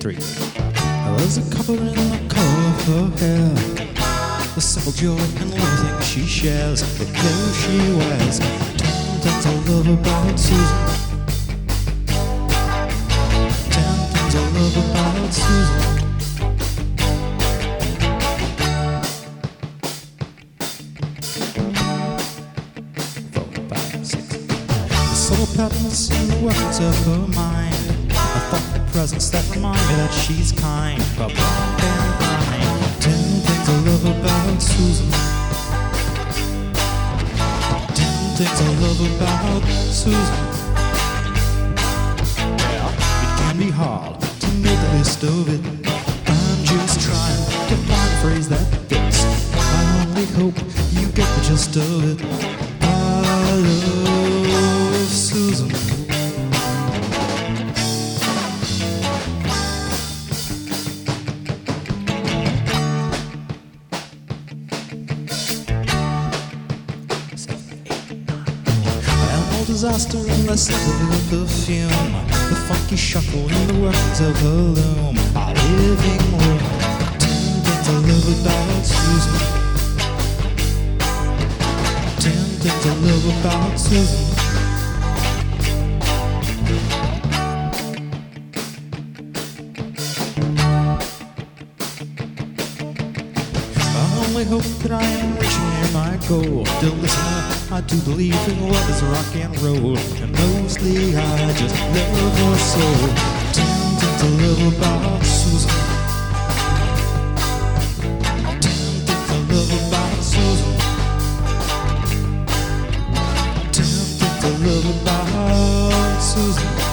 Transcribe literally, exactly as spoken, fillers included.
three. There's a couple in the color of her hair, the simple joy and loathing she shares, the clothes she wears. Ten things I love about Susan. Ten things I love about Susan. Four, five, six. The subtle patterns and the weapons of her mind, a thought presence that remind me that she's kind, but blonde and blind. Ten things I love about Susan. Ten things I love about Susan. Yeah, it can be hard to make a list of it. I'm just trying to find a phrase that fits. I only hope you get the gist of it. I love Susan. Disaster and the sympathy of the fume, the funky shuffle and the workings of her loom, our living room. Ten things I love about Susan. Ten things I love about Susan. I only hope that I am reaching near my goal. Dear listener, I do believe in what is rock and roll, and mostly I just love her soul. Ten things I love about Susan. Ten things I love about Susan. Ten things I love about Susan.